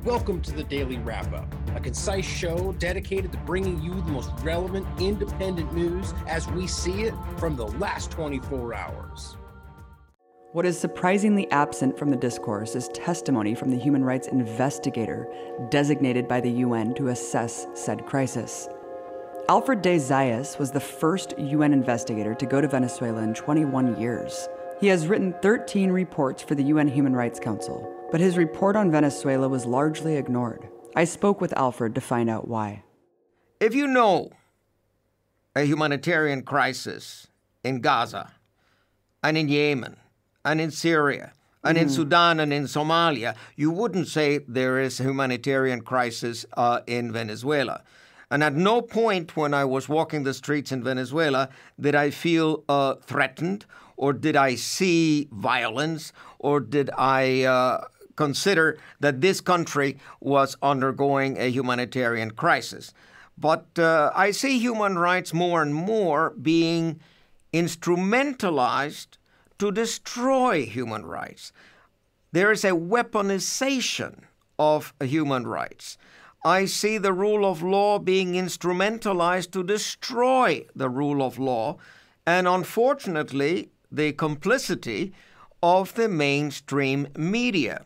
Welcome to the Daily Wrap-Up, a concise show dedicated to bringing you the most relevant, independent news as we see it from the last 24 hours. What is surprisingly absent from the discourse is testimony from the human rights investigator designated by the UN to assess said crisis. Alfred de Zayas was the first UN investigator to go to Venezuela in 21 years. He has written 13 reports for the UN Human Rights Council, but his report on Venezuela was largely ignored. I spoke with Alfred to find out why. If you know a humanitarian crisis in Gaza, and in Yemen, and in Syria, and in Sudan, and in Somalia, you wouldn't say there is a humanitarian crisis in Venezuela. And at no point when I was walking the streets in Venezuela did I feel threatened, or did I see violence, or did I consider that this country was undergoing a humanitarian crisis. But I see human rights more and more being instrumentalized to destroy human rights. There is a weaponization of human rights. I see the rule of law being instrumentalized to destroy the rule of law, and unfortunately, the complicity of the mainstream media.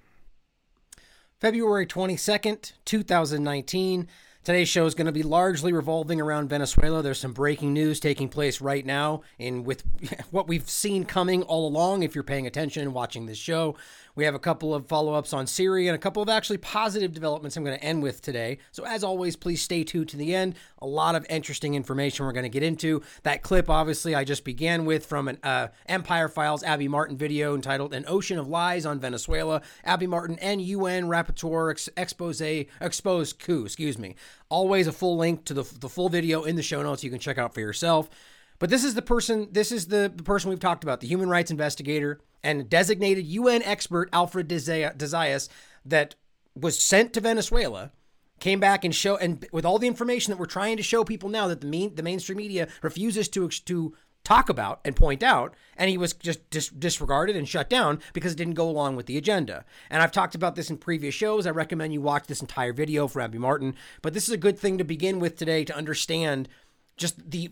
February 22nd, 2019. Today's show is going to be largely revolving around Venezuela. There's some breaking news taking place right now, and with what we've seen coming all along, if you're paying attention and watching this show. We have a couple of follow-ups on Syria and a couple of actually positive developments I'm going to end with today. So as always, please stay tuned to the end. A lot of interesting information we're going to get into. That clip, obviously, I just began with from an Empire Files Abby Martin video entitled An Ocean of Lies on Venezuela. Abby Martin and UN Rapporteur Expose Coup, Always a full link to the full video in the show notes you can check out for yourself. But this is the person we've talked about, the human rights investigator and designated UN expert Alfred de Zayas that was sent to Venezuela, came back and with all the information that we're trying to show people now that the mainstream media refuses to talk about and point out, and he was just disregarded and shut down because it didn't go along with the agenda. And I've talked about this in previous shows. I recommend you watch this entire video for Abby Martin, but this is a good thing to begin with today to understand just the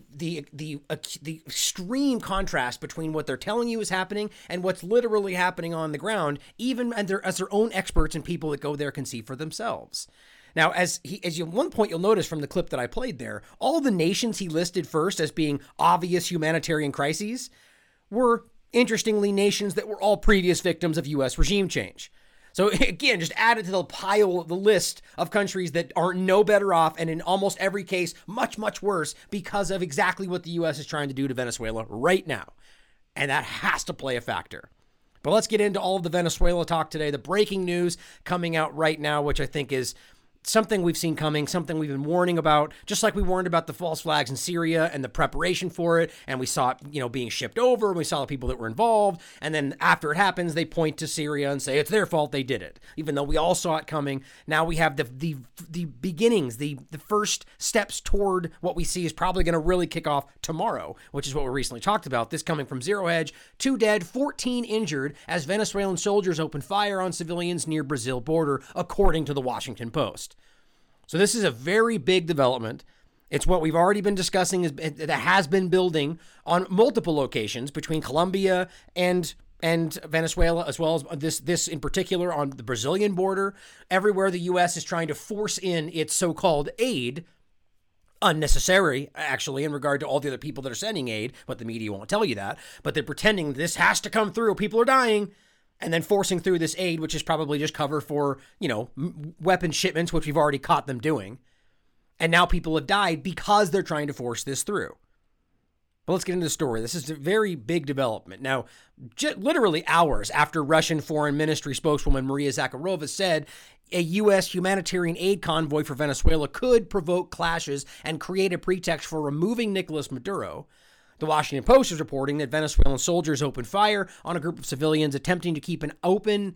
extreme contrast between what they're telling you is happening and what's literally happening on the ground, even as their own experts and people that go there can see for themselves. Now, one point you'll notice from the clip that I played there, all the nations he listed first as being obvious humanitarian crises were, interestingly, nations that were all previous victims of U.S. regime change. So again, just added to the list of countries that are no better off, and in almost every case, much, much worse because of exactly what the U.S. is trying to do to Venezuela right now. And that has to play a factor. But let's get into all of the Venezuela talk today. The breaking news coming out right now, which I think is something we've seen coming, something we've been warning about, just like we warned about the false flags in Syria and the preparation for it, and we saw it, being shipped over, and we saw the people that were involved, and then after it happens, they point to Syria and say it's their fault they did it, even though we all saw it coming. Now we have the beginnings, the first steps toward what we see is probably going to really kick off tomorrow, which is what we recently talked about. This coming from Zero Hedge, 2 dead, 14 injured as Venezuelan soldiers open fire on civilians near Brazil border, according to the Washington Post. So this is a very big development. It's what we've already been discussing that has been building on multiple locations between Colombia and Venezuela, as well as this in particular on the Brazilian border. Everywhere the U.S. is trying to force in its so-called aid, unnecessary, actually, in regard to all the other people that are sending aid, but the media won't tell you that. But they're pretending this has to come through. People are dying. And then forcing through this aid, which is probably just cover for, weapon shipments, which we've already caught them doing. And now people have died because they're trying to force this through. But let's get into the story. This is a very big development. Now, literally hours after Russian Foreign Ministry spokeswoman Maria Zakharova said a U.S. humanitarian aid convoy for Venezuela could provoke clashes and create a pretext for removing Nicolas Maduro, the Washington Post is reporting that Venezuelan soldiers opened fire on a group of civilians attempting to keep open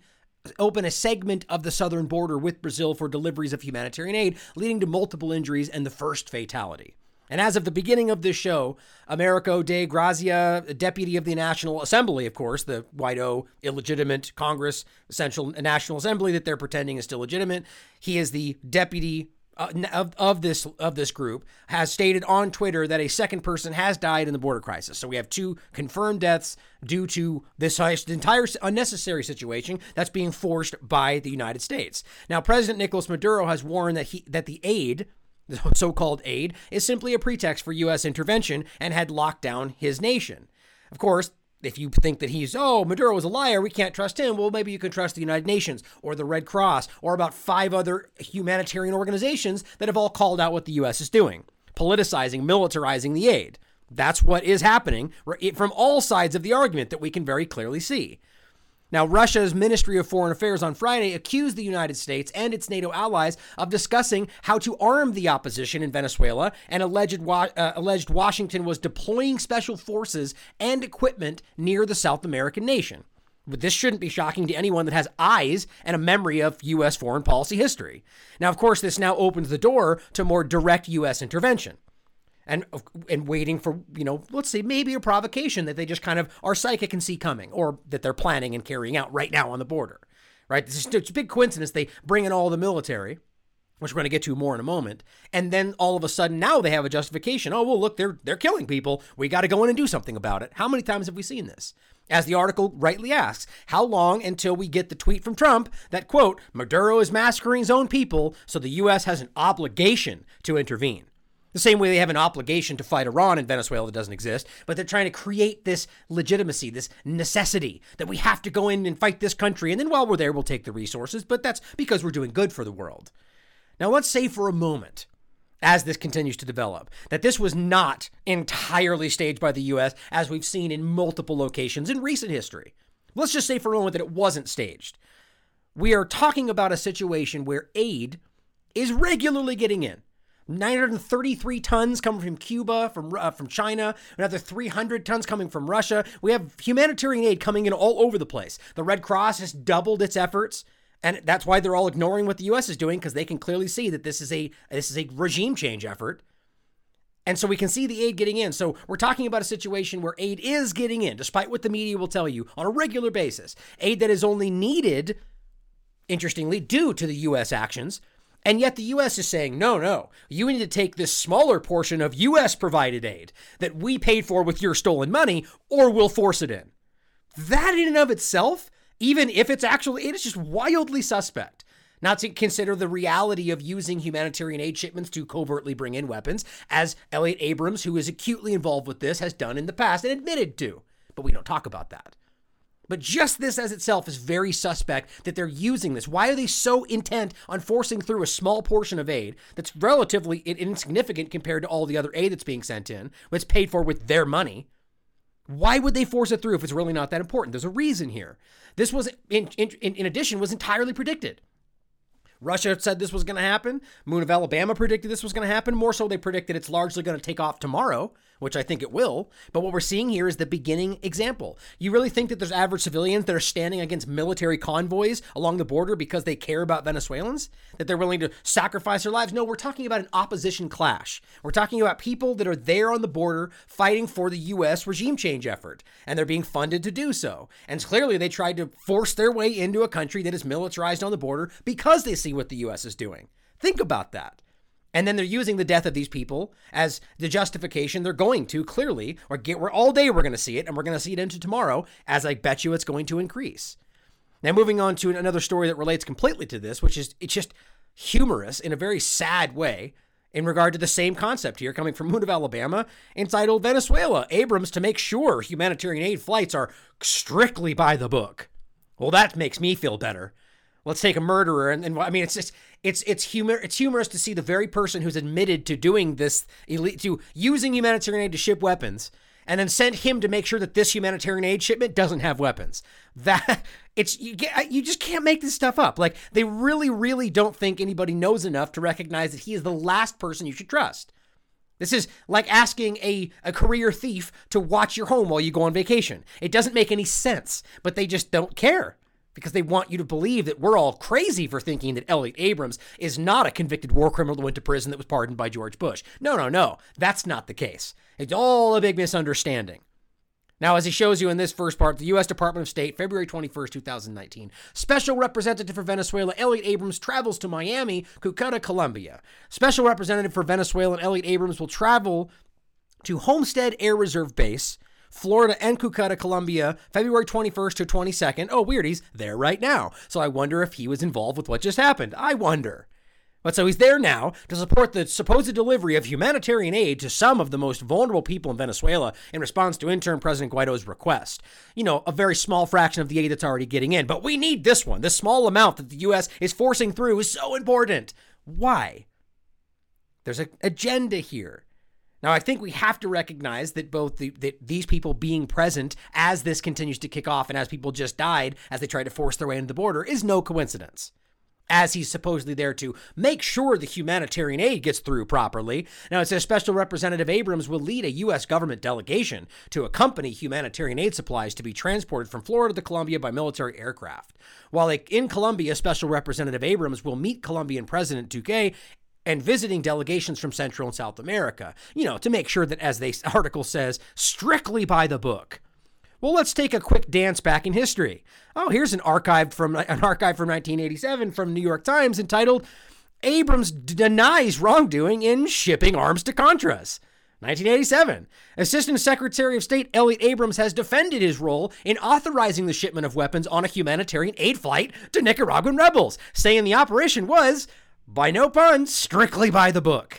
a segment of the southern border with Brazil for deliveries of humanitarian aid, leading to multiple injuries and the first fatality. And as of the beginning of this show, Americo de Grazia, deputy of the National Assembly, of course, the white O illegitimate Congress, essential National Assembly that they're pretending is still legitimate. He is the deputy of this group, has stated on Twitter that a second person has died in the border crisis. So we have 2 confirmed deaths due to this entire unnecessary situation that's being forced by the United States. Now, President Nicolas Maduro has warned that the aid, the so-called aid, is simply a pretext for U.S. intervention and had locked down his nation. Of course, if you think that Maduro is a liar, we can't trust him, well, maybe you can trust the United Nations or the Red Cross or about 5 other humanitarian organizations that have all called out what the U.S. is doing, politicizing, militarizing the aid. That's what is happening from all sides of the argument that we can very clearly see. Now, Russia's Ministry of Foreign Affairs on Friday accused the United States and its NATO allies of discussing how to arm the opposition in Venezuela and alleged Washington was deploying special forces and equipment near the South American nation. But this shouldn't be shocking to anyone that has eyes and a memory of U.S. foreign policy history. Now, of course, this now opens the door to more direct U.S. intervention. And waiting for, let's say maybe a provocation that they just kind of are psychic and see coming, or that they're planning and carrying out right now on the border, right? It's a big coincidence. They bring in all the military, which we're going to get to more in a moment. And then all of a sudden now they have a justification. Oh, well, look, they're killing people. We got to go in and do something about it. How many times have we seen this? As the article rightly asks, how long until we get the tweet from Trump that, quote, Maduro is massacring his own people, so the U.S. has an obligation to intervene. The same way they have an obligation to fight Iran in Venezuela that doesn't exist, but they're trying to create this legitimacy, this necessity that we have to go in and fight this country. And then while we're there, we'll take the resources, but that's because we're doing good for the world. Now, let's say for a moment, as this continues to develop, that this was not entirely staged by the U.S., as we've seen in multiple locations in recent history. Let's just say for a moment that it wasn't staged. We are talking about a situation where aid is regularly getting in. 933 tons coming from Cuba, from China, another 300 tons coming from Russia. We have humanitarian aid coming in all over the place. The Red Cross has doubled its efforts, and that's why they're all ignoring what the U.S. is doing, because they can clearly see that this is a regime change effort. And so we can see the aid getting in. So we're talking about a situation where aid is getting in, despite what the media will tell you, on a regular basis. Aid that is only needed, interestingly, due to the U.S. actions. And yet the U.S. is saying, no, you need to take this smaller portion of U.S.-provided aid that we paid for with your stolen money, or we'll force it in. That in and of itself, even if it's actually aid, is just wildly suspect. Not to consider the reality of using humanitarian aid shipments to covertly bring in weapons, as Elliot Abrams, who is acutely involved with this, has done in the past and admitted to. But we don't talk about that. But just this as itself is very suspect that they're using this. Why are they so intent on forcing through a small portion of aid that's relatively insignificant compared to all the other aid that's being sent in, that's paid for with their money? Why would they force it through if it's really not that important? There's a reason here. This was, in addition, was entirely predicted. Russia said this was going to happen. Moon of Alabama predicted this was going to happen. More so, they predicted it's largely going to take off tomorrow, which I think it will. But what we're seeing here is the beginning example. You really think that there's average civilians that are standing against military convoys along the border because they care about Venezuelans? That they're willing to sacrifice their lives? No, we're talking about an opposition clash. We're talking about people that are there on the border fighting for the U.S. regime change effort, and they're being funded to do so. And clearly they tried to force their way into a country that is militarized on the border because they see what the U.S. is doing. Think about that. And then they're using the death of these people as the justification. They're going to clearly, we're all day we're going to see it, and we're going to see it into tomorrow, as I bet you it's going to increase. Now, moving on to another story that relates completely to this, which is it's just humorous in a very sad way in regard to the same concept here, coming from Moon of Alabama, entitled Venezuela, Abrams to make sure humanitarian aid flights are strictly by the book. Well, that makes me feel better. Let's take a murderer, and I mean, it's humorous to see the very person who's admitted to doing this, to using humanitarian aid to ship weapons, and then sent him to make sure that this humanitarian aid shipment doesn't have weapons. You just can't make this stuff up. Like, they really, really don't think anybody knows enough to recognize that he is the last person you should trust. This is like asking a career thief to watch your home while you go on vacation. It doesn't make any sense, but they just don't care. because they want you to believe that we're all crazy for thinking that Elliot Abrams is not a convicted war criminal who went to prison that was pardoned by George Bush. No. That's not the case. It's all a big misunderstanding. Now, as he shows you in this first part, the U.S. Department of State, February 21st, 2019. Special Representative for Venezuela, Elliot Abrams, travels to Miami, Cucuta, Colombia. Special Representative for Venezuela, Elliot Abrams, will travel to Homestead Air Reserve Base, Florida and Cucuta, Colombia, February 21st to 22nd. Oh, weird, he's there right now. So I wonder if he was involved with what just happened. I wonder. But so he's there now to support the supposed delivery of humanitarian aid to some of the most vulnerable people in Venezuela in response to interim President Guaido's request. You know, a very small fraction of the aid that's already getting in. But we need this one. This small amount that the U.S. is forcing through is so important. Why? There's an agenda here. Now, I think we have to recognize that both that these people being present as this continues to kick off and as people just died as they tried to force their way into the border is no coincidence. As he's supposedly there to make sure the humanitarian aid gets through properly. Now, it says Special Representative Abrams will lead a U.S. government delegation to accompany humanitarian aid supplies to be transported from Florida to Colombia by military aircraft. While in Colombia, Special Representative Abrams will meet Colombian President Duque and visiting delegations from Central and South America, to make sure that, as the article says, strictly by the book. Well, let's take a quick dance back in history. Oh, here's an archive from 1987 from New York Times entitled, Abrams Denies Wrongdoing in Shipping Arms to Contras. 1987. Assistant Secretary of State Elliot Abrams has defended his role in authorizing the shipment of weapons on a humanitarian aid flight to Nicaraguan rebels, saying the operation was, by no pun, strictly by the book.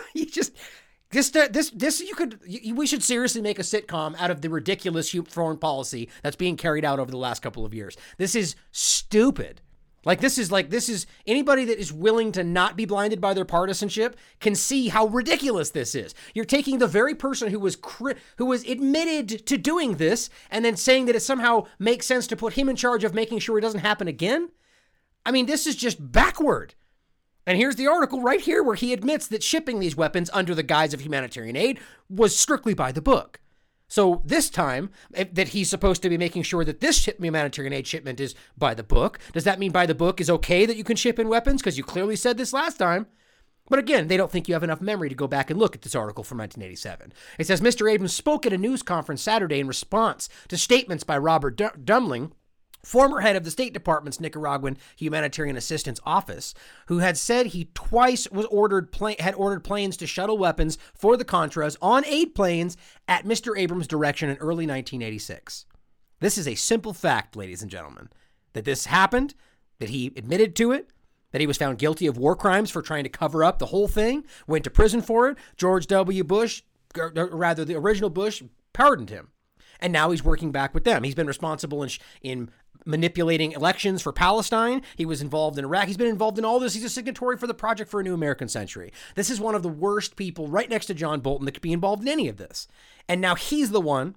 We should seriously make a sitcom out of the ridiculous foreign policy that's being carried out over the last couple of years. This is stupid. This is anybody that is willing to not be blinded by their partisanship can see how ridiculous this is. You're taking the very person who was admitted to doing this and then saying that it somehow makes sense to put him in charge of making sure it doesn't happen again. I mean, this is just backward. And here's the article right here where he admits that shipping these weapons under the guise of humanitarian aid was strictly by the book. So this time that he's supposed to be making sure that this humanitarian aid shipment is by the book, does that mean by the book is okay that you can ship in weapons? Because you clearly said this last time. But again, they don't think you have enough memory to go back and look at this article from 1987. It says, Mr. Abrams spoke at a news conference Saturday in response to statements by Robert Dumling, former head of the State Department's Nicaraguan Humanitarian Assistance Office, who had said he twice had ordered planes to shuttle weapons for the Contras on aid planes at Mr. Abrams' direction in early 1986. This is a simple fact, ladies and gentlemen, that this happened, that he admitted to it, that he was found guilty of war crimes for trying to cover up the whole thing, went to prison for it. George W. Bush, or rather the original Bush, pardoned him. And now he's working back with them. He's been responsible in manipulating elections for Palestine. He was involved in Iraq. He's been involved in all this. He's a signatory for the Project for a New American Century. This is one of the worst people right next to John Bolton that could be involved in any of this. And now he's the one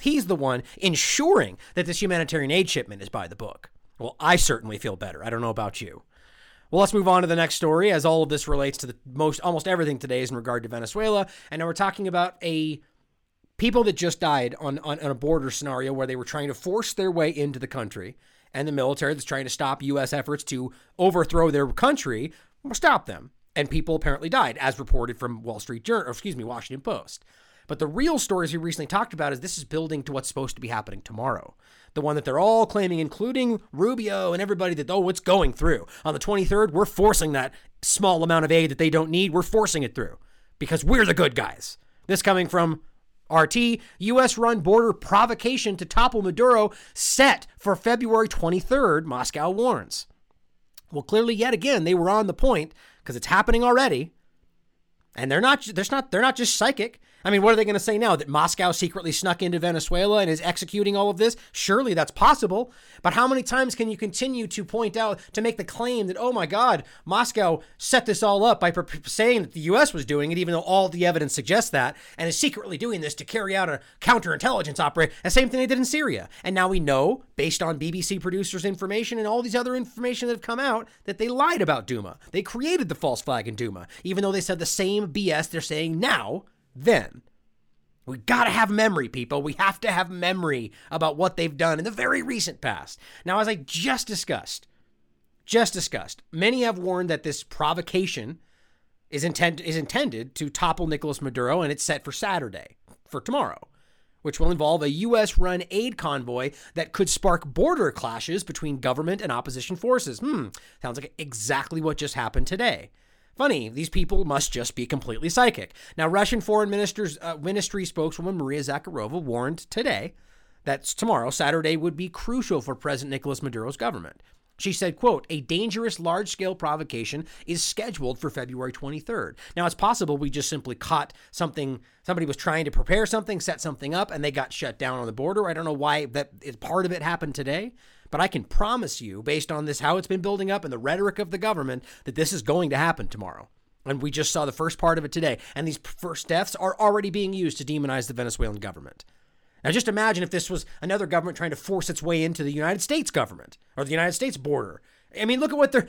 ensuring that this humanitarian aid shipment is by the book. Well, I certainly feel better. I don't know about you. Well, let's move on to the next story, as all of this relates to almost everything today is in regard to Venezuela. And now we're talking about people that just died on a border scenario where they were trying to force their way into the country, and the military that's trying to stop U.S. efforts to overthrow their country will stop them. And people apparently died, as reported from Washington Post. But the real stories we recently talked about is this is building to what's supposed to be happening tomorrow. The one that they're all claiming, including Rubio and everybody, that, it's going through. On the 23rd, we're forcing that small amount of aid that they don't need. We're forcing it through because we're the good guys. This coming from RT, U.S.-run border provocation to topple Maduro set for February 23rd, Moscow warns. Well, clearly, yet again, they were on the point because it's happening already. And they're not just psychic. I mean, what are they going to say now? That Moscow secretly snuck into Venezuela and is executing all of this? Surely that's possible. But how many times can you continue to point out, to make the claim that, oh my God, Moscow set this all up by saying that the U.S. was doing it, even though all the evidence suggests that, and is secretly doing this to carry out a counterintelligence operation, the same thing they did in Syria. And now we know, based on BBC producers' information and all these other information that have come out, that they lied about Duma. They created the false flag in Duma, even though they said the same BS they're saying now, then. We got to have memory, people. We have to have memory about what they've done in the very recent past. Now, as I just discussed, many have warned that this provocation is intended to topple Nicolas Maduro, and it's set for Saturday, for tomorrow, which will involve a U.S.-run aid convoy that could spark border clashes between government and opposition forces. Sounds like exactly what just happened today. Funny, these people must just be completely psychic. Now, Russian Foreign Ministry spokeswoman Maria Zakharova warned today that tomorrow, Saturday, would be crucial for President Nicolas Maduro's government. She said, quote, a dangerous large-scale provocation is scheduled for February 23rd. Now, it's possible we just simply caught something. Somebody was trying to prepare something, set something up, and they got shut down on the border. I don't know why part of it happened today, but I can promise you, based on this, how it's been building up and the rhetoric of the government, that this is going to happen tomorrow. And we just saw the first part of it today. And these first deaths are already being used to demonize the Venezuelan government. Now, just imagine if this was another government trying to force its way into the United States government or the United States border. I mean, look at what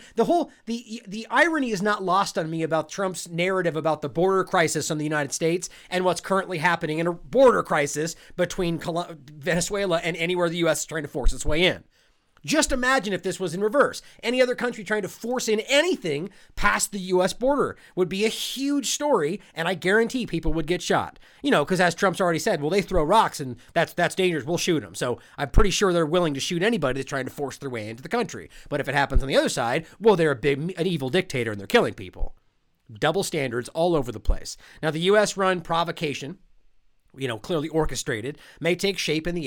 the irony is not lost on me about Trump's narrative about the border crisis on the United States and what's currently happening in a border crisis between Venezuela and anywhere the U.S. is trying to force its way in. Just imagine if this was in reverse. Any other country trying to force in anything past the U.S. border would be a huge story, and I guarantee people would get shot. You know, because as Trump's already said, well, they throw rocks, and that's dangerous. We'll shoot them. So I'm pretty sure they're willing to shoot anybody that's trying to force their way into the country. But if it happens on the other side, well, they're an evil dictator, and they're killing people. Double standards all over the place. Now, the U.S.-run provocation, clearly orchestrated, may take shape in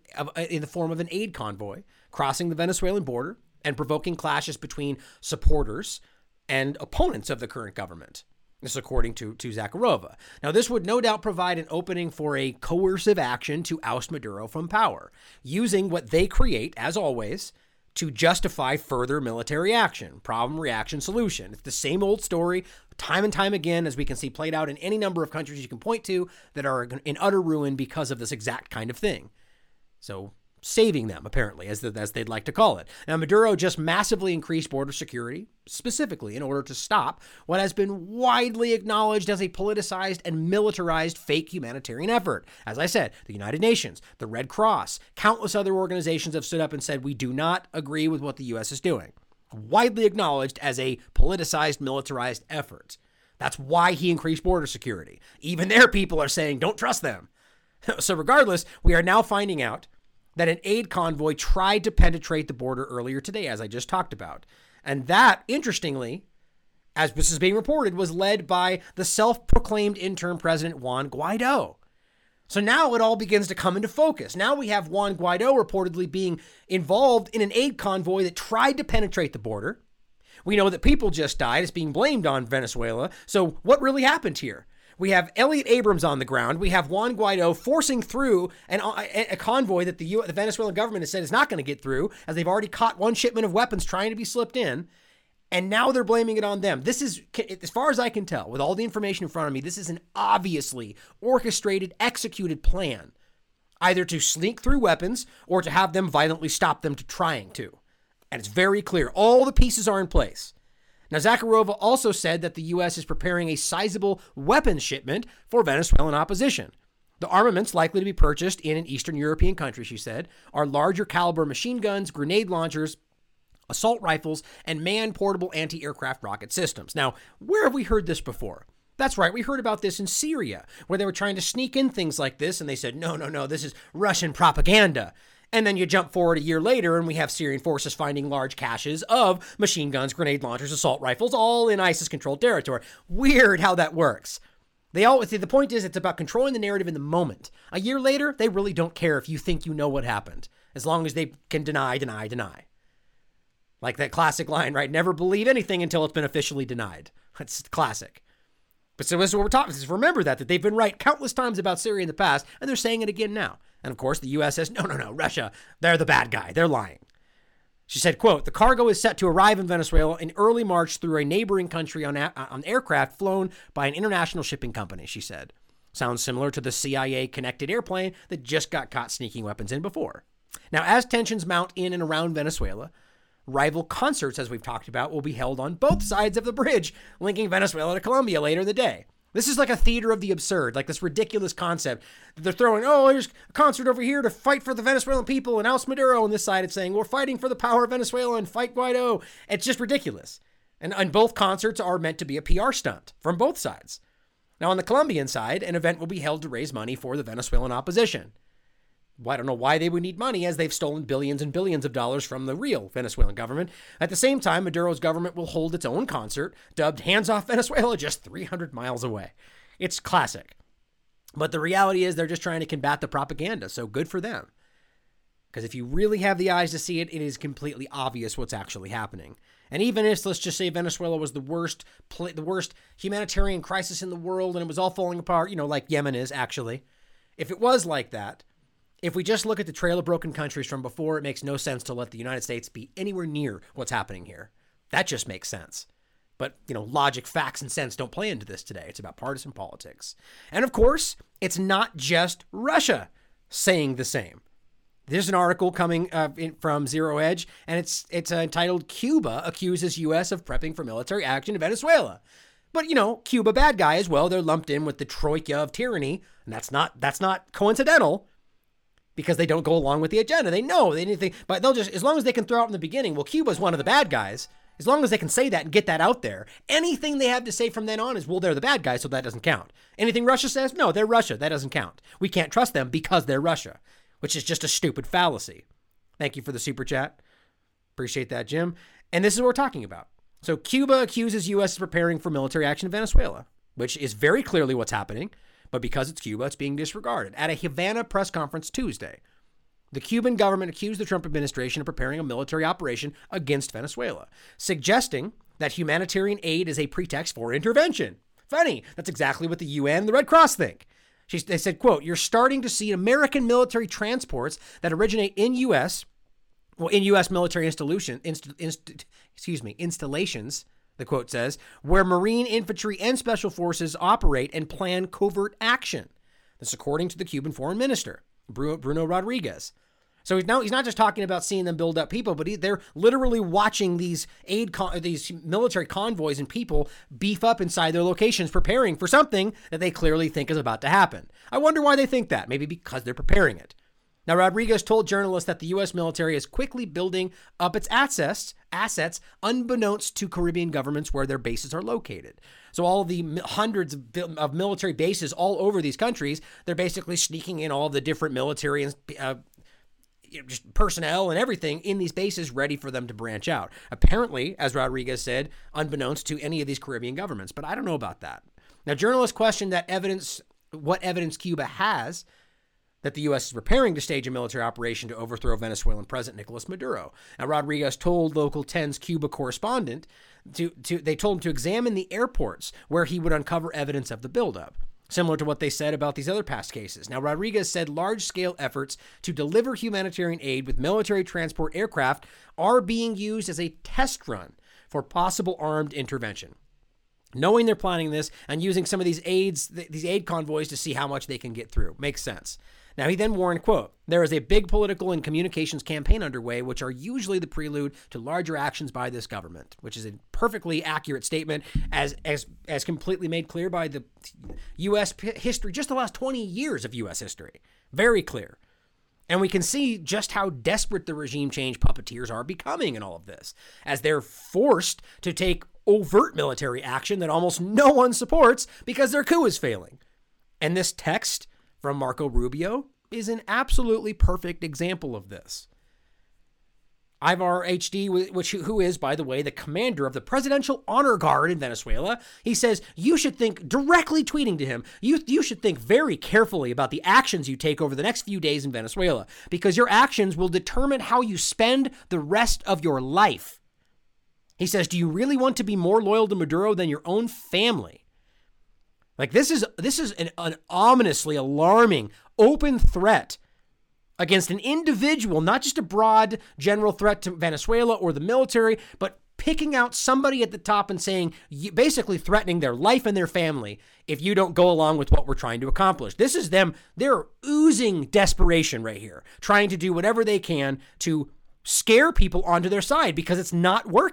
the form of an aid convoy crossing the Venezuelan border and provoking clashes between supporters and opponents of the current government. This according to Zakharova. Now, this would no doubt provide an opening for a coercive action to oust Maduro from power, using what they create, as always, to justify further military action. Problem, reaction, solution. It's the same old story time and time again, as we can see played out in any number of countries you can point to that are in utter ruin because of this exact kind of thing. So saving them, apparently, as they'd like to call it. Now, Maduro just massively increased border security, specifically in order to stop what has been widely acknowledged as a politicized and militarized fake humanitarian effort. As I said, the United Nations, the Red Cross, countless other organizations have stood up and said, we do not agree with what the U.S. is doing. Widely acknowledged as a politicized, militarized effort. That's why he increased border security. Even their people are saying, don't trust them. So regardless, we are now finding out that an aid convoy tried to penetrate the border earlier today, as I just talked about. And that, interestingly, as this is being reported, was led by the self-proclaimed interim president, Juan Guaido. So now it all begins to come into focus. Now we have Juan Guaido reportedly being involved in an aid convoy that tried to penetrate the border. We know that people just died. It's being blamed on Venezuela. So what really happened here? We have Elliot Abrams on the ground. We have Juan Guaido forcing through a convoy that the Venezuelan government has said is not going to get through, as they've already caught one shipment of weapons trying to be slipped in. And now they're blaming it on them. This is, as far as I can tell, with all the information in front of me, this is an obviously orchestrated, executed plan, either to sneak through weapons or to have them violently stop them trying to. And it's very clear. All the pieces are in place. Now, Zakharova also said that the U.S. is preparing a sizable weapons shipment for Venezuelan opposition. The armaments likely to be purchased in an Eastern European country, she said, are larger caliber machine guns, grenade launchers, assault rifles, and manned portable anti-aircraft rocket systems. Now, where have we heard this before? That's right, we heard about this in Syria, where they were trying to sneak in things like this, and they said, no, this is Russian propaganda. And then you jump forward a year later, and we have Syrian forces finding large caches of machine guns, grenade launchers, assault rifles, all in ISIS-controlled territory. Weird how that works. The point is, it's about controlling the narrative in the moment. A year later, they really don't care if you think you know what happened, as long as they can deny. Like that classic line, right? Never believe anything until it's been officially denied. That's classic. But so this is what we're talking about. Remember that they've been right countless times about Syria in the past, and they're saying it again now. And of course, the U.S. says, no, Russia, they're the bad guy. They're lying. She said, quote, the cargo is set to arrive in Venezuela in early March through a neighboring country on aircraft flown by an international shipping company, she said. Sounds similar to the CIA-connected airplane that just got caught sneaking weapons in before. Now, as tensions mount in and around Venezuela, rival concerts, as we've talked about, will be held on both sides of the bridge linking Venezuela to Colombia later in the day. This is like a theater of the absurd, like this ridiculous concept that they're throwing, oh, here's a concert over here to fight for the Venezuelan people and oust Maduro. On this side, it's saying, we're fighting for the power of Venezuela and fight Guaido. It's just ridiculous. And both concerts are meant to be a PR stunt from both sides. Now, on the Colombian side, an event will be held to raise money for the Venezuelan opposition. Well, I don't know why they would need money, as they've stolen billions and billions of dollars from the real Venezuelan government. At the same time, Maduro's government will hold its own concert, dubbed Hands Off Venezuela, just 300 miles away. It's classic. But the reality is they're just trying to combat the propaganda, so good for them. Because if you really have the eyes to see it, it is completely obvious what's actually happening. And even if, let's just say, Venezuela was the worst humanitarian crisis in the world and it was all falling apart, like Yemen is actually. If it was like that, if we just look at the trail of broken countries from before, it makes no sense to let the United States be anywhere near what's happening here. That just makes sense. But, logic, facts, and sense don't play into this today. It's about partisan politics. And of course, it's not just Russia saying the same. There's an article coming from Zero Edge, and it's entitled, Cuba Accuses U.S. of Prepping for Military Action in Venezuela. But, Cuba bad guy as well. They're lumped in with the troika of tyranny, and that's not coincidental. Because they don't go along with the agenda. They know anything, but they'll just, as long as they can throw out in the beginning, well, Cuba's one of the bad guys. As long as they can say that and get that out there, anything they have to say from then on is, well, they're the bad guys, so that doesn't count. Anything Russia says, no, they're Russia. That doesn't count. We can't trust them because they're Russia, which is just a stupid fallacy. Thank you for the super chat. Appreciate that, Jim. And this is what we're talking about. So Cuba accuses U.S. of preparing for military action in Venezuela, which is very clearly what's happening. But because it's Cuba, it's being disregarded. At a Havana press conference Tuesday, the Cuban government accused the Trump administration of preparing a military operation against Venezuela, suggesting that humanitarian aid is a pretext for intervention. Funny, that's exactly what the UN and the Red Cross think. They said, quote, you're starting to see American military transports that originate in U.S. military installations, the quote says, where Marine infantry and special forces operate and plan covert action. That's according to the Cuban foreign minister, Bruno Rodriguez. So he's not just talking about seeing them build up people, but they're literally watching these these military convoys and people beef up inside their locations, preparing for something that they clearly think is about to happen. I wonder why they think that. Maybe because they're preparing it. Now, Rodriguez told journalists that the U.S. military is quickly building up its assets unbeknownst to Caribbean governments where their bases are located. So all the hundreds of military bases all over these countries, they're basically sneaking in all the different military and just personnel and everything in these bases ready for them to branch out. Apparently, as Rodriguez said, unbeknownst to any of these Caribbean governments. But I don't know about that. Now, journalists questioned what evidence Cuba has that the U.S. is preparing to stage a military operation to overthrow Venezuelan President Nicolas Maduro. Now, Rodriguez told Local 10's Cuba correspondent they told him to examine the airports where he would uncover evidence of the buildup, similar to what they said about these other past cases. Now, Rodriguez said large-scale efforts to deliver humanitarian aid with military transport aircraft are being used as a test run for possible armed intervention. Knowing they're planning this and using some of these aid convoys to see how much they can get through. Makes sense. Now, he then warned, quote, there is a big political and communications campaign underway, which are usually the prelude to larger actions by this government, which is a perfectly accurate statement as completely made clear by the U.S. history, just the last 20 years of U.S. history. Very clear. And we can see just how desperate the regime change puppeteers are becoming in all of this, as they're forced to take overt military action that almost no one supports because their coup is failing. And this text from Marco Rubio is an absolutely perfect example of this. Ivar HD, who is, by the way, the commander of the Presidential Honor Guard in Venezuela, he says, you should think, directly tweeting to him, you should think very carefully about the actions you take over the next few days in Venezuela, because your actions will determine how you spend the rest of your life. He says, do you really want to be more loyal to Maduro than your own family? Like, this is an ominously alarming, open threat against an individual, not just a broad general threat to Venezuela or the military, but picking out somebody at the top and saying, basically threatening their life and their family if you don't go along with what we're trying to accomplish. This is them. They're oozing desperation right here, trying to do whatever they can to scare people onto their side because it's not working.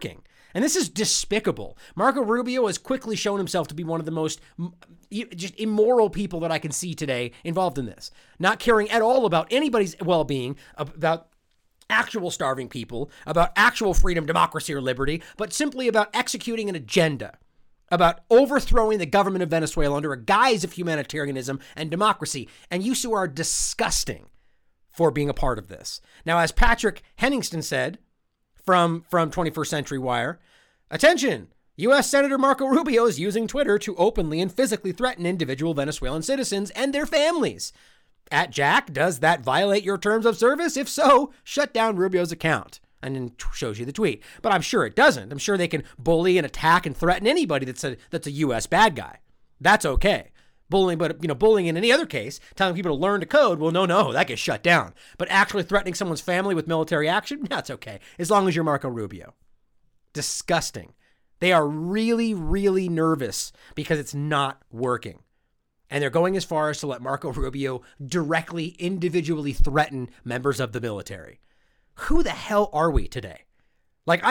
And this is despicable. Marco Rubio has quickly shown himself to be one of the most just immoral people that I can see today involved in this. Not caring at all about anybody's well-being, about actual starving people, about actual freedom, democracy, or liberty, but simply about executing an agenda, about overthrowing the government of Venezuela under a guise of humanitarianism and democracy. And you two are disgusting for being a part of this. Now, as Patrick Henningsen said from 21st Century Wire, attention, U.S. Senator Marco Rubio is using Twitter to openly and physically threaten individual Venezuelan citizens and their families. At Jack, does that violate your terms of service? If so, shut down Rubio's account. And then shows you the tweet. But I'm sure it doesn't. I'm sure they can bully and attack and threaten anybody that's a U.S. bad guy. That's okay. Bullying, but bullying in any other case, telling people to learn to code, well, no, that gets shut down. But actually threatening someone's family with military action, that's okay, as long as you're Marco Rubio. Disgusting. They are really, really nervous because it's not working. And they're going as far as to let Marco Rubio directly, individually threaten members of the military. Who the hell are we today? Like,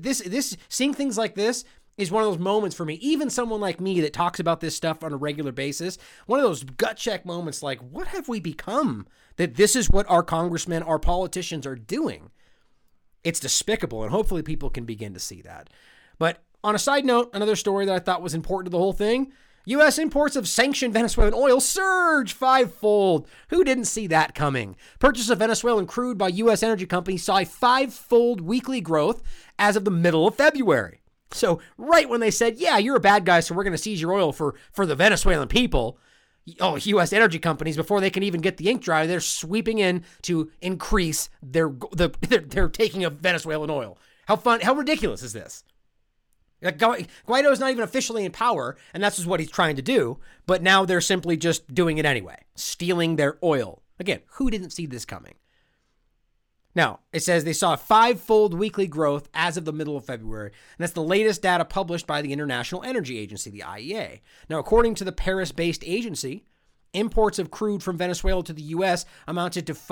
seeing things like this is one of those moments for me, even someone like me that talks about this stuff on a regular basis, one of those gut check moments like, what have we become that this is what our congressmen, our politicians are doing? It's despicable, and hopefully people can begin to see that. But on a side note, another story that I thought was important to the whole thing, U.S. imports of sanctioned Venezuelan oil surge 5-fold. Who didn't see that coming? Purchase of Venezuelan crude by U.S. energy companies saw a 5-fold weekly growth as of the middle of February. So right when they said, yeah, you're a bad guy, so we're going to seize your oil for the Venezuelan people, U.S. energy companies, before they can even get the ink dry, they're sweeping in to increase their taking of Venezuelan oil. How ridiculous is this? Like, Guaido's not even officially in power, and that's just what he's trying to do, but now they're simply just doing it anyway, stealing their oil. Again, who didn't see this coming? Now, it says they saw a 5-fold weekly growth as of the middle of February, and that's the latest data published by the International Energy Agency, the IEA. Now, according to the Paris-based agency, imports of crude from Venezuela to the U.S. amounted to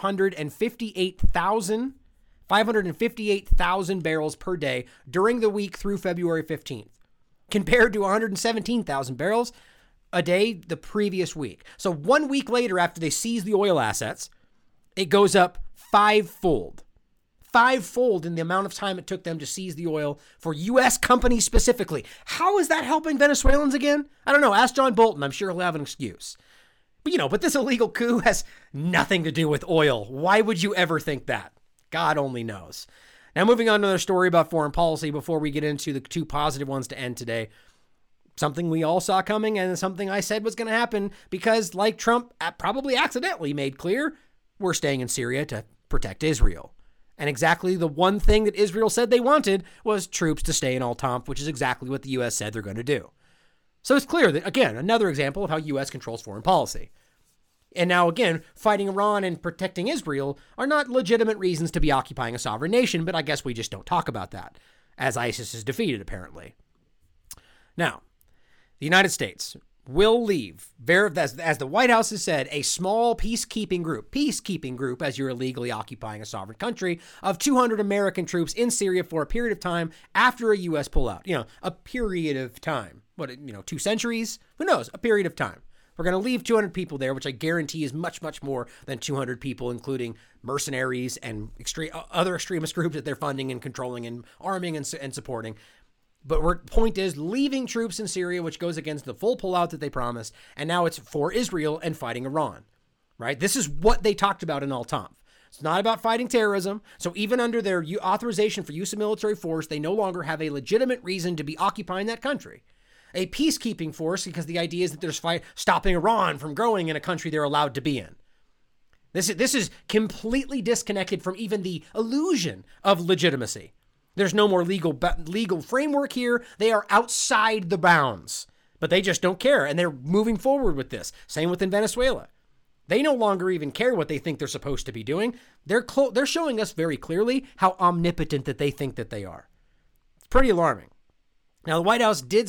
558,000 barrels per day during the week through February 15th, compared to 117,000 barrels a day the previous week. So 1 week later, after they seized the oil assets, it goes up 5-fold in the amount of time it took them to seize the oil for U.S. companies specifically. How is that helping Venezuelans again? I don't know. Ask John Bolton. I'm sure he'll have an excuse. But this illegal coup has nothing to do with oil. Why would you ever think that? God only knows. Now, moving on to another story about foreign policy before we get into the two positive ones to end today. Something we all saw coming and something I said was going to happen because, like Trump probably accidentally made clear, we're staying in Syria to protect Israel. And exactly the one thing that Israel said they wanted was troops to stay in Al-Tanf, which is exactly what the U.S. said they're going to do. So it's clear that, again, another example of how U.S. controls foreign policy. And now, again, fighting Iran and protecting Israel are not legitimate reasons to be occupying a sovereign nation, but I guess we just don't talk about that, as ISIS is defeated, apparently. Now, the United States will leave, as the White House has said, a small peacekeeping group as you're illegally occupying a sovereign country, of 200 American troops in Syria for a period of time after a U.S. pullout. A period of time. 2 centuries? Who knows? A period of time. We're going to leave 200 people there, which I guarantee is much, much more than 200 people, including mercenaries and other extremist groups that they're funding and controlling and arming and supporting. But point is, leaving troops in Syria, which goes against the full pullout that they promised, and now it's for Israel and fighting Iran, right? This is what they talked about in Al-Tanf. It's not about fighting terrorism. So even under their authorization for use of military force, they no longer have a legitimate reason to be occupying that country. A peacekeeping force, because the idea is that there's stopping Iran from growing in a country they're allowed to be in. This is completely disconnected from even the illusion of legitimacy. There's no more legal framework here. They are outside the bounds, but they just don't care. And they're moving forward with this. Same within Venezuela. They no longer even care what they think they're supposed to be doing. They're showing us very clearly how omnipotent that they think that they are. It's pretty alarming. Now, the White House did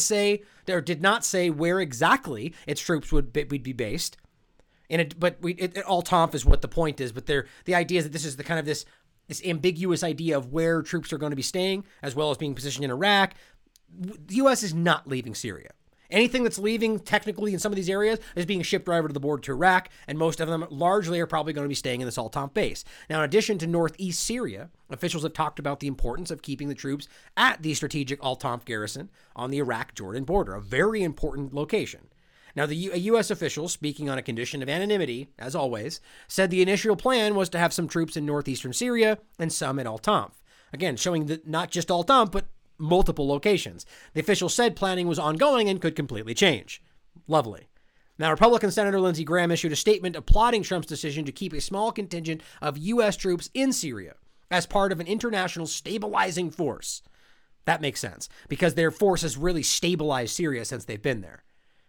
not say where exactly its troops would be based. Al-Tanf is what the point is, but the idea is that this is the kind of this this ambiguous idea of where troops are going to be staying, as well as being positioned in Iraq. The U.S. is not leaving Syria. Anything that's leaving technically in some of these areas is being shipped right over to the border to Iraq, and most of them largely are probably going to be staying in the Al-Tanf base. Now, in addition to northeast Syria, officials have talked about the importance of keeping the troops at the strategic Al-Tanf garrison on the Iraq-Jordan border, a very important location. Now, a U.S. official, speaking on a condition of anonymity, as always, said the initial plan was to have some troops in northeastern Syria and some at Al-Tanf. Again, showing that not just Al-Tanf, but multiple locations. The official said planning was ongoing and could completely change. Lovely. Now, Republican Senator Lindsey Graham issued a statement applauding Trump's decision to keep a small contingent of U.S. troops in Syria as part of an international stabilizing force. That makes sense, because their force has really stabilized Syria since they've been there.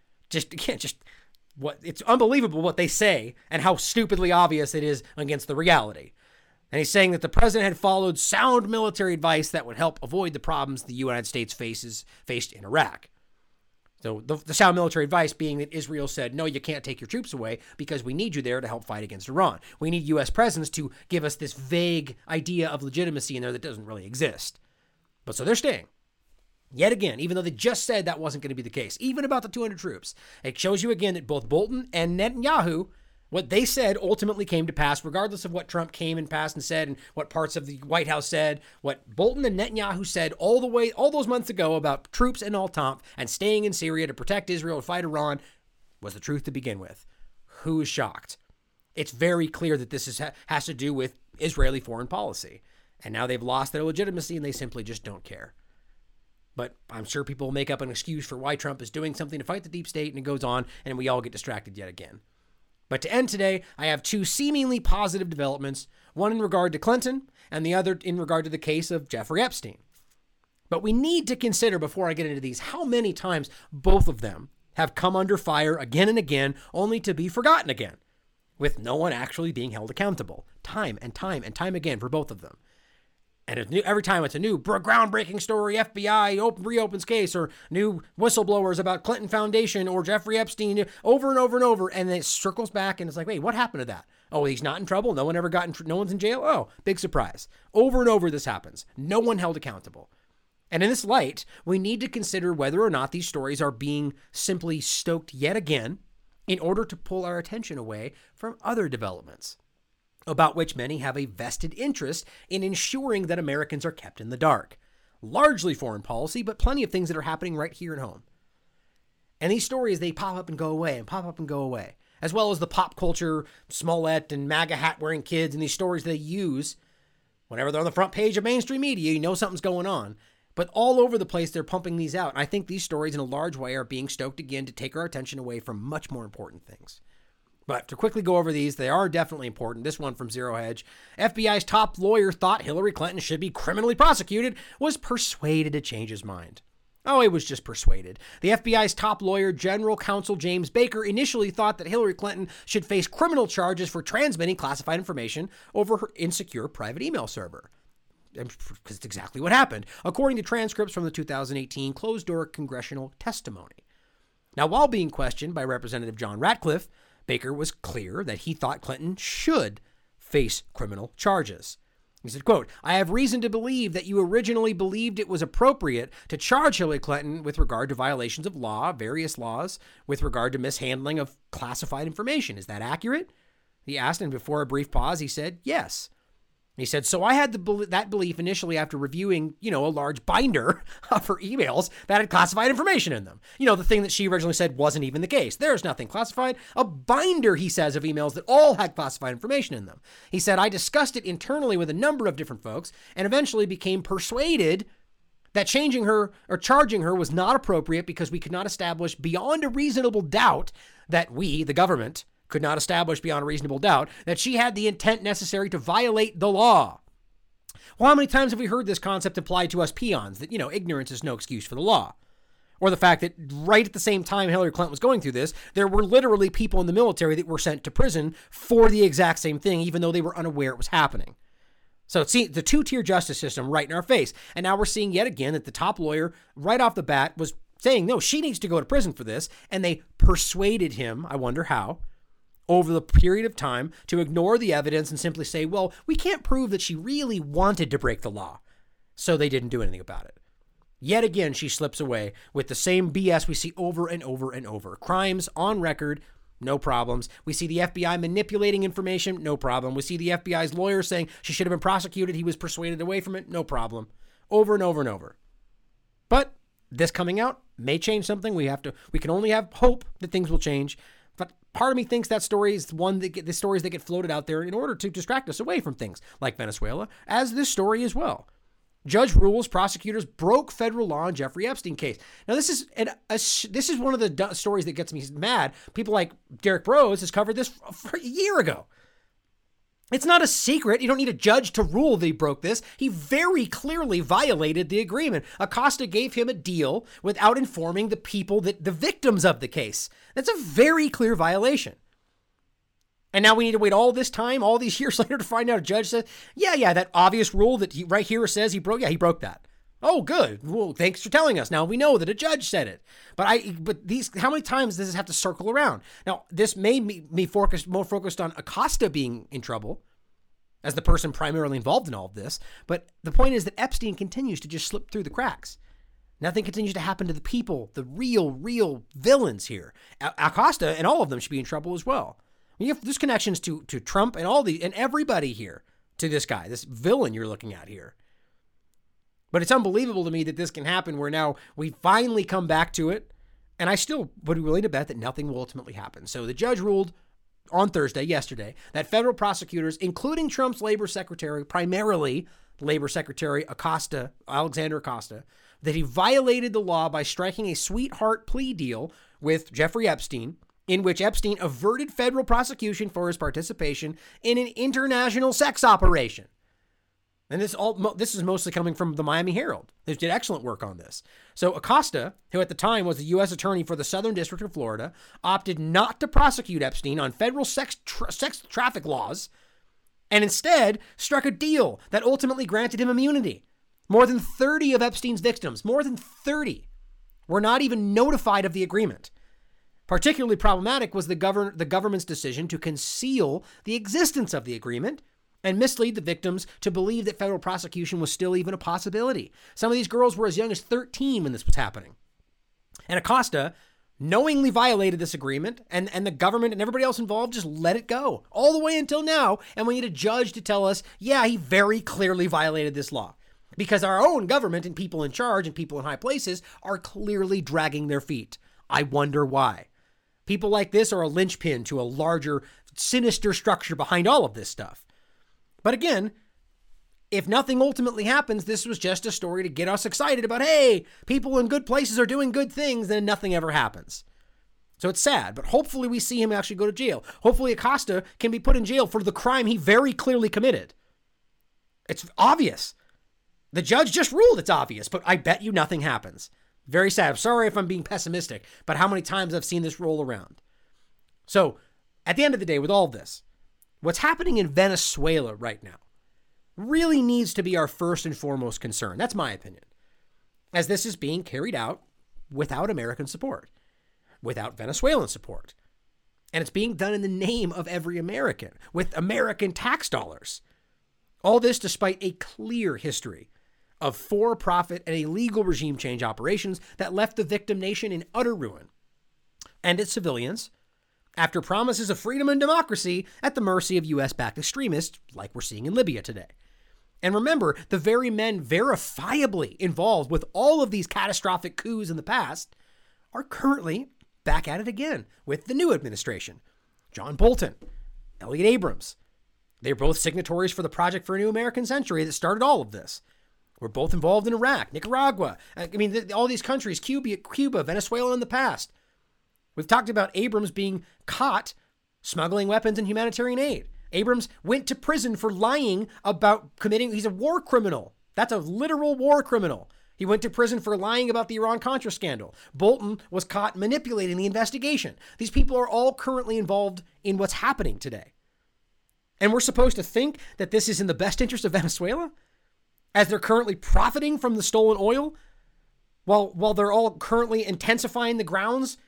It's unbelievable what they say and how stupidly obvious it is against the reality. And he's saying that the president had followed sound military advice that would help avoid the problems the United States faced in Iraq. So the sound military advice being that Israel said, no, you can't take your troops away because we need you there to help fight against Iran. We need U.S. presence to give us this vague idea of legitimacy in there that doesn't really exist. But so they're staying. Yet again, even though they just said that wasn't going to be the case, even about the 200 troops, it shows you again that both Bolton and Netanyahu, what they said ultimately came to pass, regardless of what Trump came and passed and said and what parts of the White House said. What Bolton and Netanyahu said all those months ago about troops in Al-Tanf and staying in Syria to protect Israel and fight Iran was the truth to begin with. Who is shocked? It's very clear that this has to do with Israeli foreign policy. And now they've lost their legitimacy and they simply just don't care. But I'm sure people will make up an excuse for why Trump is doing something to fight the deep state, and it goes on, and we all get distracted yet again. But to end today, I have two seemingly positive developments, one in regard to Clinton and the other in regard to the case of Jeffrey Epstein. But we need to consider, before I get into these, how many times both of them have come under fire again and again, only to be forgotten again, with no one actually being held accountable, time and time and time again for both of them. And every time it's a new groundbreaking story, FBI reopens case, or new whistleblowers about Clinton Foundation or Jeffrey Epstein, over and over and over, and then it circles back and it's like, wait, what happened to that? Oh, he's not in trouble. No one ever no one's in jail. Oh, big surprise. Over and over this happens. No one held accountable. And in this light, we need to consider whether or not these stories are being simply stoked yet again in order to pull our attention away from other developments, about which many have a vested interest in ensuring that Americans are kept in the dark. Largely foreign policy, but plenty of things that are happening right here at home. And these stories, they pop up and go away and pop up and go away, as well as the pop culture, Smollett and MAGA hat wearing kids, and these stories they use whenever they're on the front page of mainstream media, you know something's going on. But all over the place, they're pumping these out. And I think these stories in a large way are being stoked again to take our attention away from much more important things. But to quickly go over these, they are definitely important. This one from Zero Hedge. FBI's top lawyer thought Hillary Clinton should be criminally prosecuted, was persuaded to change his mind. Oh, he was just persuaded. The FBI's top lawyer, General Counsel James Baker, initially thought that Hillary Clinton should face criminal charges for transmitting classified information over her insecure private email server. Because it's exactly what happened, according to transcripts from the 2018 closed-door congressional testimony. Now, while being questioned by Representative John Ratcliffe, Baker was clear that he thought Clinton should face criminal charges. He said, quote, "I have reason to believe that you originally believed it was appropriate to charge Hillary Clinton with regard to violations of law, various laws, with regard to mishandling of classified information. Is that accurate?" He asked, and before a brief pause, he said, yes. He said, so I had that belief initially after reviewing, a large binder of her emails that had classified information in them. The thing that she originally said wasn't even the case. There's nothing classified. A binder, he says, of emails that all had classified information in them. He said, I discussed it internally with a number of different folks and eventually became persuaded that changing her or charging her was not appropriate because we could not establish beyond a reasonable doubt that we, the government, could not establish beyond a reasonable doubt that she had the intent necessary to violate the law. Well, how many times have we heard this concept applied to us peons, that, ignorance is no excuse for the law? Or the fact that right at the same time Hillary Clinton was going through this, there were literally people in the military that were sent to prison for the exact same thing, even though they were unaware it was happening. So see the two-tier justice system right in our face. And now we're seeing yet again that the top lawyer right off the bat was saying, no, she needs to go to prison for this. And they persuaded him, I wonder how, over the period of time to ignore the evidence and simply say, well, we can't prove that she really wanted to break the law, so they didn't do anything about it. Yet again, she slips away with the same BS we see over and over and over. Crimes on record, no problems. We see the FBI manipulating information, no problem. We see the FBI's lawyer saying she should have been prosecuted, he was persuaded away from it, no problem. Over and over and over. But this coming out may change something. We can only have hope that things will change. But part of me thinks that story is the stories that get floated out there in order to distract us away from things like Venezuela, as this story as well. Judge rules prosecutors broke federal law in Jeffrey Epstein case. Now, this is one of the stories that gets me mad. People like Derek Brose has covered this for a year ago. It's not a secret. You don't need a judge to rule that he broke this. He very clearly violated the agreement. Acosta gave him a deal without informing the people, the victims of the case. That's a very clear violation. And now we need to wait all this time, all these years later, to find out a judge says, yeah, that obvious rule that he right here says he broke. Yeah, he broke that. Oh, good. Well, thanks for telling us. Now we know that a judge said it. But how many times does this have to circle around? Now, this made me more focused on Acosta being in trouble as the person primarily involved in all of this. But the point is that Epstein continues to just slip through the cracks. Nothing continues to happen to the people, the real villains here. Acosta and all of them should be in trouble as well. There's connections to Trump and everybody here to this guy, this villain you're looking at here. But it's unbelievable to me that this can happen where now we finally come back to it. And I still would be willing to bet that nothing will ultimately happen. So the judge ruled on yesterday, that federal prosecutors, including Trump's labor secretary, primarily labor secretary Alexander Acosta, that he violated the law by striking a sweetheart plea deal with Jeffrey Epstein, in which Epstein averted federal prosecution for his participation in an international sex operation. And this is mostly coming from the Miami Herald. They did excellent work on this. So Acosta, who at the time was the U.S. attorney for the Southern District of Florida, opted not to prosecute Epstein on federal sex traffic laws, and instead struck a deal that ultimately granted him immunity. More than 30 of Epstein's victims, more than 30, were not even notified of the agreement. Particularly problematic was the government's decision to conceal the existence of the agreement and mislead the victims to believe that federal prosecution was still even a possibility. Some of these girls were as young as 13 when this was happening. And Acosta knowingly violated this agreement, and the government and everybody else involved just let it go all the way until now. And we need a judge to tell us, yeah, he very clearly violated this law. Because our own government and people in charge and people in high places are clearly dragging their feet. I wonder why. People like this are a linchpin to a larger, sinister structure behind all of this stuff. But again, if nothing ultimately happens, this was just a story to get us excited about, hey, people in good places are doing good things, and nothing ever happens. So it's sad, but hopefully we see him actually go to jail. Hopefully Acosta can be put in jail for the crime he very clearly committed. It's obvious. The judge just ruled it's obvious, but I bet you nothing happens. Very sad. I'm sorry if I'm being pessimistic, but how many times I've seen this roll around. So at the end of the day, with all this, what's happening in Venezuela right now really needs to be our first and foremost concern. That's my opinion. As this is being carried out without American support, without Venezuelan support. And it's being done in the name of every American, with American tax dollars. All this despite a clear history of for-profit and illegal regime change operations that left the victim nation in utter ruin and its civilians, after promises of freedom and democracy, at the mercy of U.S.-backed extremists like we're seeing in Libya today. And remember, the very men verifiably involved with all of these catastrophic coups in the past are currently back at it again with the new administration. John Bolton, Elliot Abrams. They're both signatories for the Project for a New American Century that started all of this. We're both involved in Iraq, Nicaragua. I mean, all these countries, Cuba, Venezuela in the past. We've talked about Abrams being caught smuggling weapons and humanitarian aid. Abrams went to prison for lying about he's a war criminal. That's a literal war criminal. He went to prison for lying about the Iran-Contra scandal. Bolton was caught manipulating the investigation. These people are all currently involved in what's happening today. And we're supposed to think that this is in the best interest of Venezuela? As they're currently profiting from the stolen oil? While they're all currently intensifying the grounds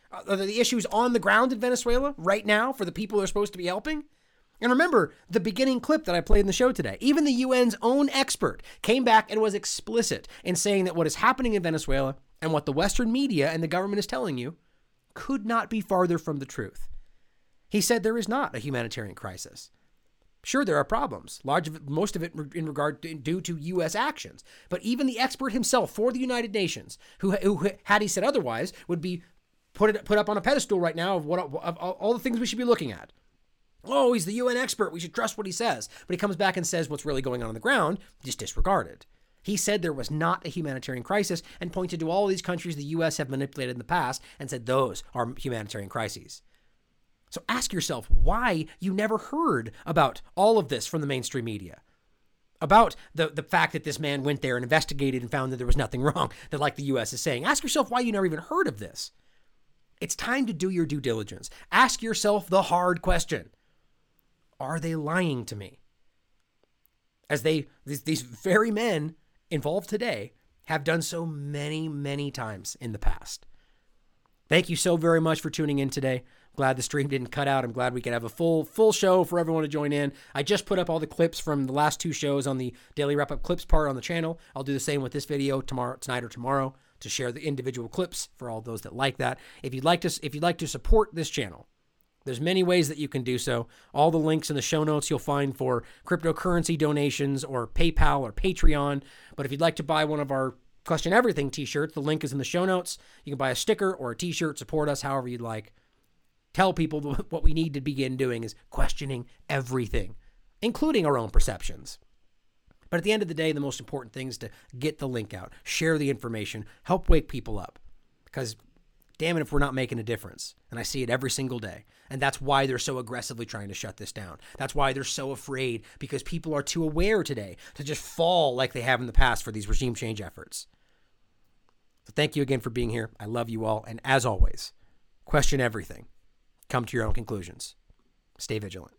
Are the issues on the ground in Venezuela right now for the people they're supposed to be helping? And remember the beginning clip that I played in the show today. Even the UN's own expert came back and was explicit in saying that what is happening in Venezuela and what the Western media and the government is telling you could not be farther from the truth. He said there is not a humanitarian crisis. Sure, there are problems, most of it in regard due to U.S. actions. But even the expert himself for the United Nations, who had he said otherwise, would be put up on a pedestal right now of all the things we should be looking at. Oh, he's the UN expert. We should trust what he says. But he comes back and says what's really going on the ground, just disregarded. He said there was not a humanitarian crisis and pointed to all these countries the U.S. have manipulated in the past and said those are humanitarian crises. So ask yourself why you never heard about all of this from the mainstream media. About the fact that this man went there and investigated and found that there was nothing wrong, that like the U.S. is saying. Ask yourself why you never even heard of this. It's time to do your due diligence. Ask yourself the hard question. Are they lying to me? As these very men involved today have done so many, many times in the past. Thank you so very much for tuning in today. Glad the stream didn't cut out. I'm glad we could have a full show for everyone to join in. I just put up all the clips from the last 2 shows on the Daily Wrap-Up Clips part on the channel. I'll do the same with this video tonight or tomorrow to share the individual clips for all those that like that. If you'd like to support this channel, there's many ways that you can do so. All the links in the show notes you'll find for cryptocurrency donations or PayPal or Patreon. But if you'd like to buy one of our Question Everything t-shirts, the link is in the show notes. You can buy a sticker or a t-shirt, support us however you'd like. Tell people what we need to begin doing is questioning everything, including our own perceptions. But at the end of the day, the most important thing is to get the link out, share the information, help wake people up. Because damn it if we're not making a difference. And I see it every single day. And that's why they're so aggressively trying to shut this down. That's why they're so afraid, because people are too aware today to just fall like they have in the past for these regime change efforts. So thank you again for being here. I love you all. And as always, question everything. Come to your own conclusions. Stay vigilant.